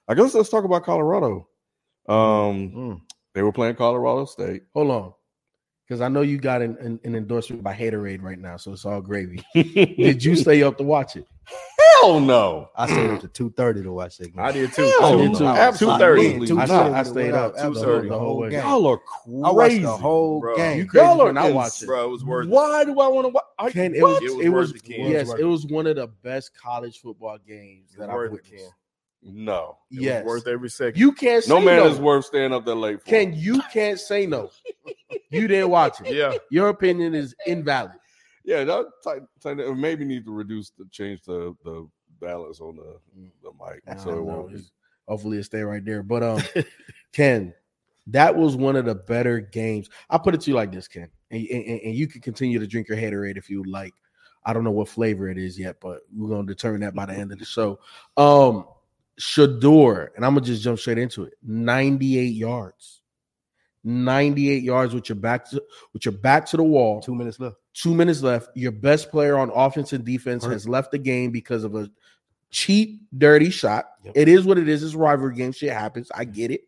I guess let's talk about Colorado. They were playing Colorado State. Hold on, because I know you got an endorsement by Haterade right now, so it's all gravy. Did you stay up to watch it? Hell no. I stayed up to 2:30 to watch that game. I did too. Hell I did no. too. Absolutely. I stayed up 2:30 the whole game. Y'all are I watched crazy. the whole bro. game. You crazy Y'all are when I watched it. Bro, it was worth it. Why do I want to watch? Ken, It was worth it, Ken. yes, it was one of the best college football games that I've worth it, witnessed. Ken. No. It Yes, was worth every second. you can't say No man no. is worth staying up that late for. Ken, you can't say no. You didn't watch it. Yeah. Your opinion is invalid. Yeah, that maybe need to change the balance on the mic. I So it don't know. won't be. Hopefully it stay right there. But Ken, that was one of the better games. I'll put it to you like this, Ken. And you can continue to drink your Haterade if you like. I don't know what flavor it is yet, but we're gonna determine that by the end of the show. Shedeur, and I'm gonna just jump straight into it. 98 yards. 98 yards with your back to the wall. 2 minutes left. 2 minutes left. Your best player on offense and defense has left the game because of a cheap, dirty shot. Yep. It is what it is. It's a rivalry game. Shit happens. I get it.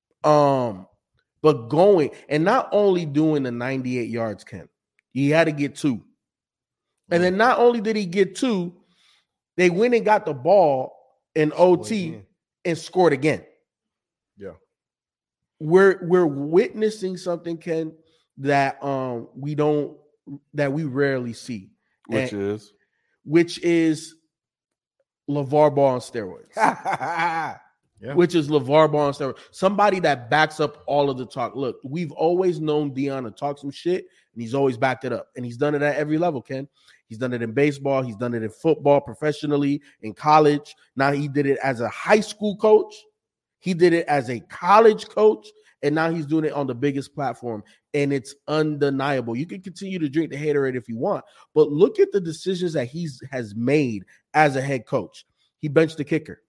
But going and not only doing the 98 yards, Ken, he had to get 2. And then not only did he get 2, they went and got the ball in OT and scored again. Yeah. We're witnessing something, Ken, that we rarely see. Which is LeVar Ball on steroids. Yeah. Which is LeVar Ball on steroids. Somebody that backs up all of the talk. Look, we've always known Deion to talk some shit, and he's always backed it up. And he's done it at every level, Ken. He's done it in baseball. He's done it in football professionally, in college. Now he did it as a high school coach. He did it as a college coach. And now he's doing it on the biggest platform. And it's undeniable. You can continue to drink the Haterade if you want. But look at the decisions that he has made as a head coach. He benched the kicker.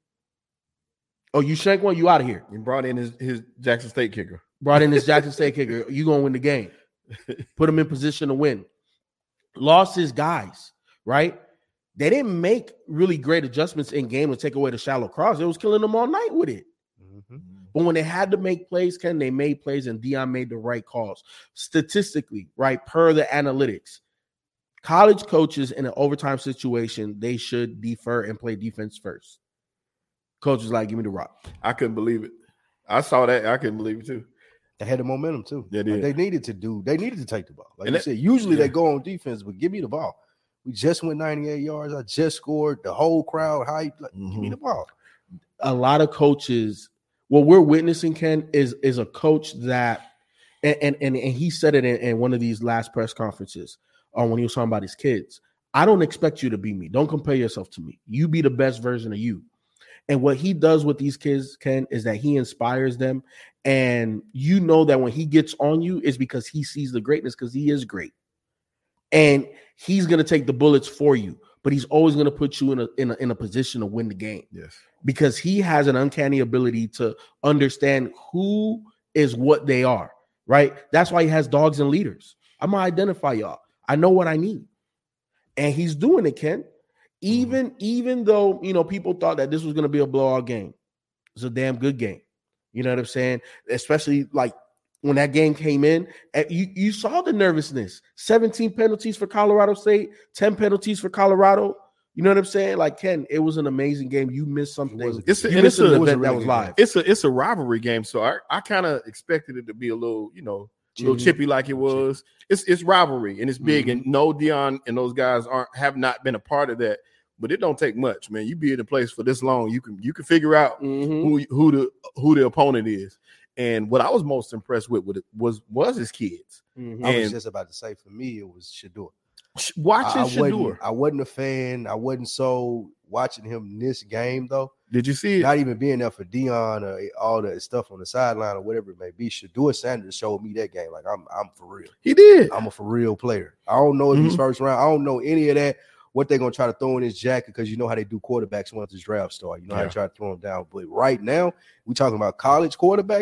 Oh, you shank one, you out of here. He brought in his Jackson State kicker. Brought in this Jackson State kicker. You going to win the game. Put him in position to win. Lost his guys, right? They didn't make really great adjustments in game to take away the shallow cross. It was killing them all night with it. Mm-hmm. But when they had to make plays, Ken, they made plays, and Deion made the right calls. Statistically, right, per the analytics, college coaches in an overtime situation, they should defer and play defense first. Coach was like, give me the rock. I couldn't believe it. I saw that. I couldn't believe it too. They had the momentum too. They did. Like they needed to take the ball. Like And you said, usually they go on defense, but give me the ball. We just went 98 yards. I just scored. The whole crowd hyped. Like, give me the ball. A lot of coaches, what we're witnessing, Ken, is a coach that, and he said it in one of these last press conferences when he was talking about his kids. I don't expect you to be me. Don't compare yourself to me. You be the best version of you. And what he does with these kids, Ken, is that he inspires them. And you know that when he gets on you, it's because he sees the greatness, because he is great. And he's going to take the bullets for you, but he's always going to put you in a position to win the game. Yes. Because he has an uncanny ability to understand who is what they are, right? That's why he has dogs and leaders. I'm going to identify y'all. I know what I need. And he's doing it, Ken. Even though, people thought that this was going to be a blowout game. It's a damn good game. You know what I'm saying? Especially like when that game came in, you saw the nervousness. 17 penalties for Colorado State, 10 penalties for Colorado. You know what I'm saying? Like, Ken, it was an amazing game. You missed something. You missed an event that was live. It's a rivalry game, so I kind of expected it to be a little, a little chippy like it was. It's rivalry and it's big. And no, Deion and those guys have not been a part of that. But it don't take much, man. You be in a place for this long, you can figure out who the opponent is. And what I was most impressed with was his kids. I was just about to say, for me, it was Shedeur. Watching Shedeur. I wasn't a fan. I wasn't so watching him this game, though. Did you see it? Not even being there for Deion or all the stuff on the sideline or whatever it may be. Shedeur Sanders showed me that game. Like, I'm for real. He did. I'm a for real player. I don't know if he's first round. I don't know any of that. What they're going to try to throw in his jacket, because you know how they do quarterbacks once this draft starts. You know how they try to throw him down. But right now, we're talking about college quarterbacks.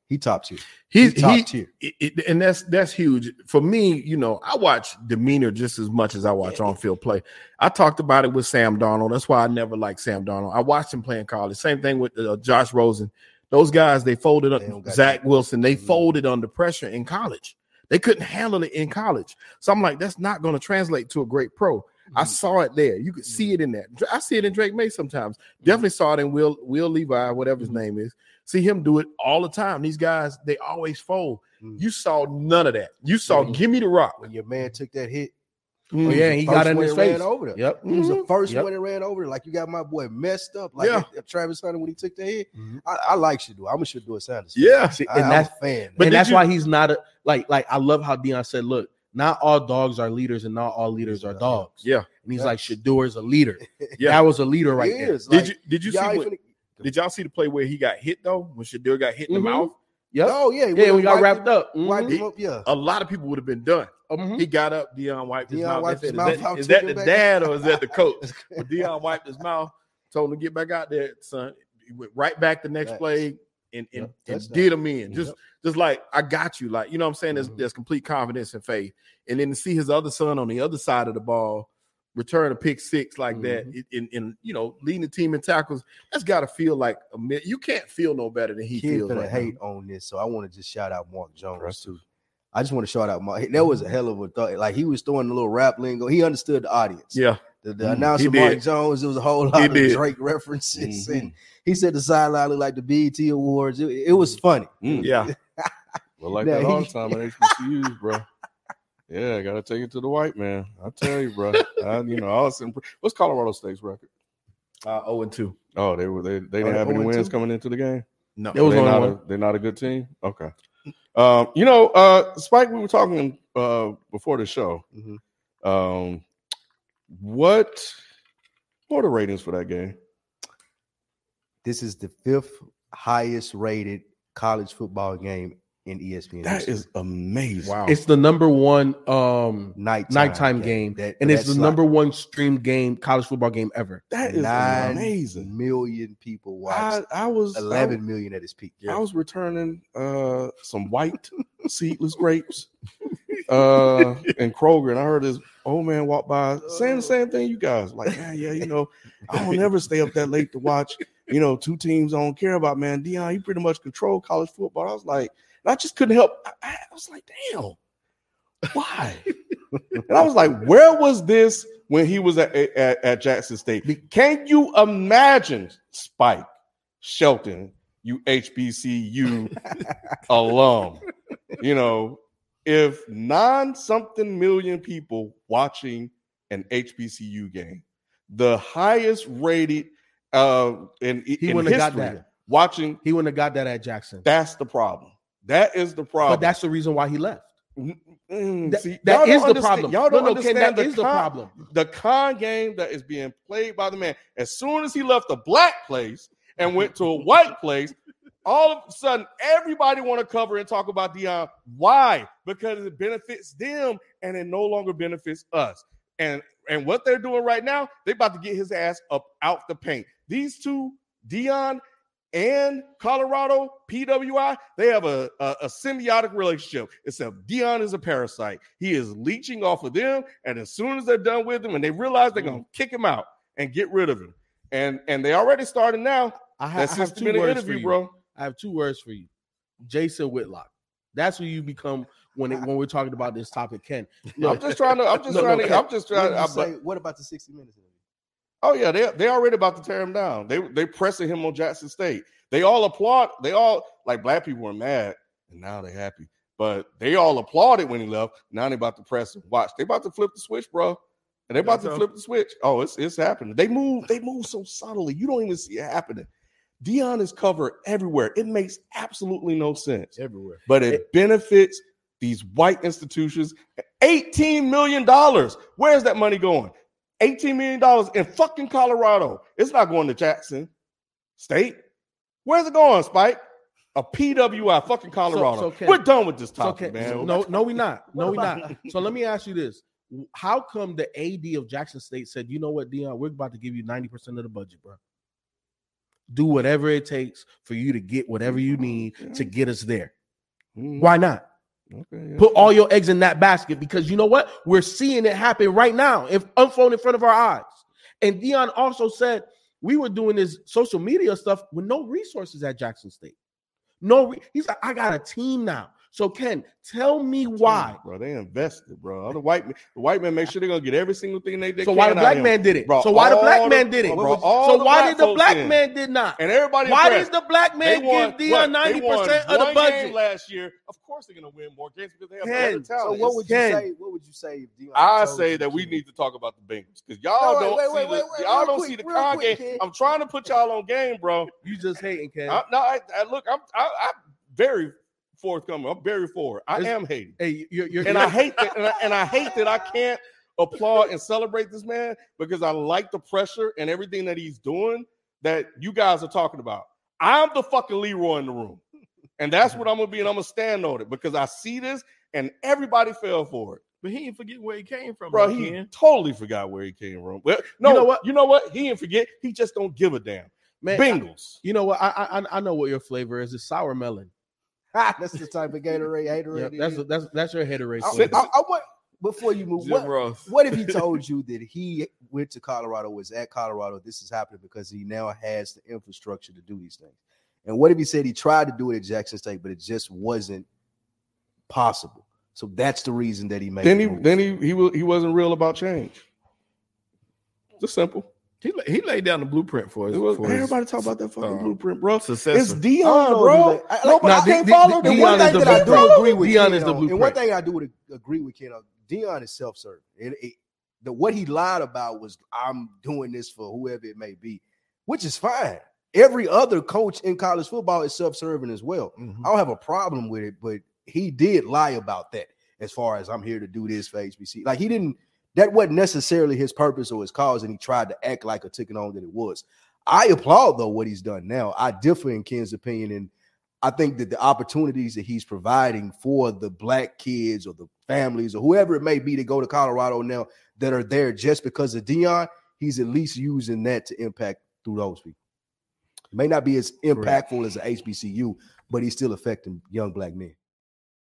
He top tier. He's top tier. And that's huge for me. You know, I watch demeanor just as much as I watch on-field play. I talked about it with Sam Darnold. That's why I never liked Sam Darnold. I watched him play in college. Same thing with Josh Rosen. Those guys, they folded up. Zach Wilson, they folded under pressure in college. They couldn't handle it in college. So I'm like, that's not going to translate to a great pro. I saw it there. You could see it in that. I see it in Drake May sometimes. Definitely saw it in Will Levi, whatever his name is. See him do it all the time. These guys, they always fold. You saw none of that. You saw give me the rock. When your man took that hit. Oh, yeah, he got in his face. Ran over there. Yep. He was the first one that ran over there. Like you got my boy messed up. Like Travis Hunter when he took the hit. I like Shedeur. I'm a Shedeur Sanders. Yeah. See, and that's a fan. But that's why he's not a like I love how Deion said, look, not all dogs are leaders and not all leaders are dogs. Yeah. And he's like, Shedeur is a leader. Yeah. That was a leader right there. Did you see did y'all see the play where he got hit though? When Shedeur got hit in the mouth? Yep. Oh, yeah. Yeah, we got wrapped up. Wiped him up, yeah. A lot of people would have been done. He got up, Deion wiped his mouth. Is that the back dad or is that the coach? But Deion wiped his mouth, told him to get back out there, son. He went right back the next play and did him in. Just like, I got you. Like, you know what I'm saying? There's complete confidence and faith. And then to see his other son on the other side of the ball return a pick six like that, in you know, leading the team in tackles, that's got to feel like you can't feel no better than he feels. Right hate on this, so I want to just shout out Mark Jones too. I just want to shout out Mark. That was a hell of a thought. Like he was throwing a little rap lingo. He understood the audience. Yeah, the announcer Mark Jones. There was a whole lot of Drake references, and he said the sideline looked like the BET Awards. It was funny. Yeah, well, like that all the time at HBCUs, bro. Yeah, I gotta take it to the white man. I tell you, bro. What's Colorado State's record? 0-2. Oh, they didn't have any wins coming into the game. No, it was they're not a good team. Okay. Spike, we were talking before the show. What are the ratings for that game? This is the 5th highest rated college football game in ESPN. That is amazing. Wow. It's the number one nighttime game. And it's the number one streamed game, college football game ever. That is 9 amazing. million people watched. I was 11 million at its peak. I was returning some white seedless grapes in Kroger, and I heard this old man walk by saying the same thing you guys. Like, I don't never stay up that late to watch, two teams I don't care about, man. Deion, you pretty much control college football. I was like, I just couldn't help. I was like, damn, why? And I was like, where was this when he was at Jackson State? Can you imagine, Spike Shelton, you HBCU alum, if 9-something million people watching an HBCU game, the highest rated in wouldn't history, have got that. Watching, he wouldn't have got that at Jackson. That's the problem. That is the problem. But that's the reason why he left. See, that is the problem. Y'all don't understand that is the problem. The con game that is being played by the man. As soon as he left the black place and went to a white place, all of a sudden everybody want to cover and talk about Deion. Why? Because it benefits them and it no longer benefits us. And what they're doing right now, they about to get his ass up out the paint. These two, Deion and Colorado, PWI, they have a symbiotic relationship. Except Deion is a parasite. He is leeching off of them, and as soon as they're done with him and they realize they're going to kick him out and get rid of him. And they already started now. I have 2 words for you, bro. I have 2 words for you. Jason Whitlock. That's who you become when we're talking about this topic, Ken. What about the 60 Minutes? Oh yeah, they already about to tear him down. They pressing him on Jackson State. They all applaud. They all, like, black people were mad, and now they're happy. But they all applauded when he left. Now they about to press him. Watch, they about to flip the switch, bro. And they about to flip the switch. Oh, it's happening. They move so subtly. You don't even see it happening. Deion is covered everywhere. It makes absolutely no sense. Everywhere. But it benefits these white institutions. $18 million. Where's that money going? $18 million in fucking Colorado. It's not going to Jackson State. Where's it going, Spike? A PWI, fucking Colorado. We're done with this topic, man. No, we're not. No, we're not. So let me ask you this. How come the AD of Jackson State said, you know what, Deion, we're about to give you 90% of the budget, bro? do whatever it takes for you to get whatever you need to get us there. Mhm. Why not? Okay, yeah. Put all your eggs in that basket, because you know what? We're seeing it happen right now, if unfold in front of our eyes. And Deion also said we were doing this social media stuff with no resources at Jackson State. He's like, I got a team now. So Ken, tell me why. Bro, they invested, bro. The white man make sure they're gonna get every single thing they So can. why the black out of man him. did it? Bro, So why the black all man did it? bro, all So the why black did the folks black in. man did not? And everybody Why impressed. does the black man give Deion 90% of the budget? Last year, of course they're gonna win more games because they have Ken, better So talent. what would you Ken. say? What would you say if Deion I told say you that we to- need to talk about the Bengals because y'all No, don't wait, see wait, the, wait, y'all real don't quick, see the real con quick, game. Ken. I'm trying to put y'all on game, bro. You just hating, Ken. I'm very forthcoming. I'm very forward. I am hating. Hey, you're And I hate that, and I hate that I can't applaud and celebrate this man because I like the pressure and everything that he's doing that you guys are talking about. I'm the fucking Leroy in the room. And that's what I'm gonna be, and I'm gonna stand on it because I see this and everybody fell for it. But he didn't forget where he came from, Bro, he totally forgot where he came from. Well, no, you know what? He didn't forget. He just don't give a damn. Man, Bengals. you know what? I know what your flavor is. It's sour melon. That's the type of Gatorade haterade. Yeah, that's your haterade. I flavor. want before you move. Jim Ross. What if he told you that he went to Colorado, was at Colorado? This is happening because he now has the infrastructure to do these things. And what if he said he tried to do it at Jackson State, but it just wasn't possible? So that's the reason that he made. Then he wasn't real about change. Just simple. He laid down the blueprint for his. Everybody talk about that fucking blueprint, bro. Successor. It's Deion, bro. I can't follow. And one thing that I do agree with Deion is the blueprint. And one thing I do agree with Ken, Deion is self-serving. What he lied about was, I'm doing this for whoever it may be, which is fine. Every other coach in college football is self-serving as well. Mhm. I don't have a problem with it, but he did lie about that as far as I'm here to do this for HBC. Like, he didn't. That wasn't necessarily his purpose or his cause, and he tried to act like a ticket on that it was. I applaud, though, what he's done now. I differ in Ken's opinion, and I think that the opportunities that he's providing for the black kids or the families or whoever it may be to go to Colorado now that are there just because of Deion, he's at least using that to impact through those people. It may not be as impactful as an HBCU, but he's still affecting young black men.